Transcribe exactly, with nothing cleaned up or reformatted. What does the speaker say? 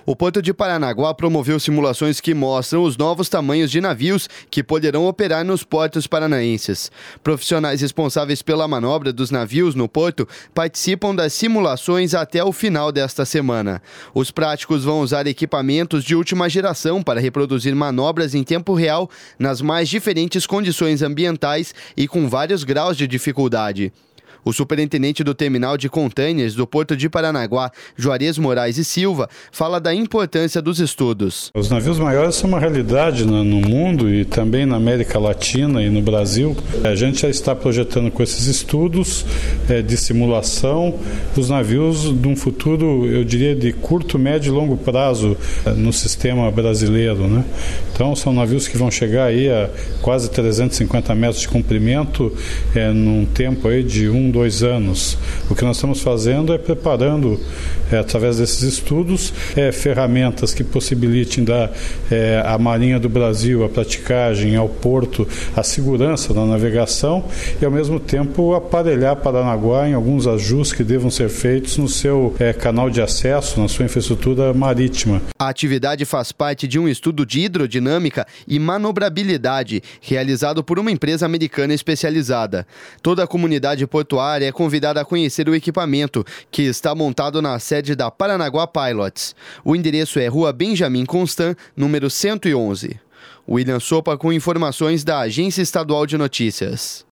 O Porto de Paranaguá promoveu simulações que mostram os novos tamanhos de navios que poderão operar nos portos paranaenses. Profissionais responsáveis pela manobra dos navios no porto participam das simulações até o final desta semana. Os práticos vão usar equipamentos de última geração para reproduzir manobras em tempo real nas mais diferentes condições ambientais e com vários graus de dificuldade. O superintendente do terminal de containers do Porto de Paranaguá, Juarez Moraes e Silva, fala da importância dos estudos. Os navios maiores são uma realidade no mundo e também na América Latina e no Brasil. A gente já está projetando com esses estudos de simulação os navios de um futuro, eu diria, de curto, médio e longo prazo no sistema brasileiro, né? Então são navios que vão chegar aí a quase trezentos e cinquenta metros de comprimento é, num tempo aí de um, dois anos. O que nós estamos fazendo é preparando, é, através desses estudos, é, ferramentas que possibilitem dar é, à Marinha do Brasil a praticagem, ao porto, a segurança da navegação e, ao mesmo tempo, aparelhar Paranaguá em alguns ajustes que devam ser feitos no seu é, canal de acesso, na sua infraestrutura marítima. A atividade faz parte de um estudo de hidrodinâmica e manobrabilidade realizado por uma empresa americana especializada. Toda a comunidade portuária é convidada a conhecer o equipamento, que está montado na sede da Paranaguá Pilots. O endereço é Rua Benjamin Constant, número cento e onze. William Sopa com informações da Agência Estadual de Notícias.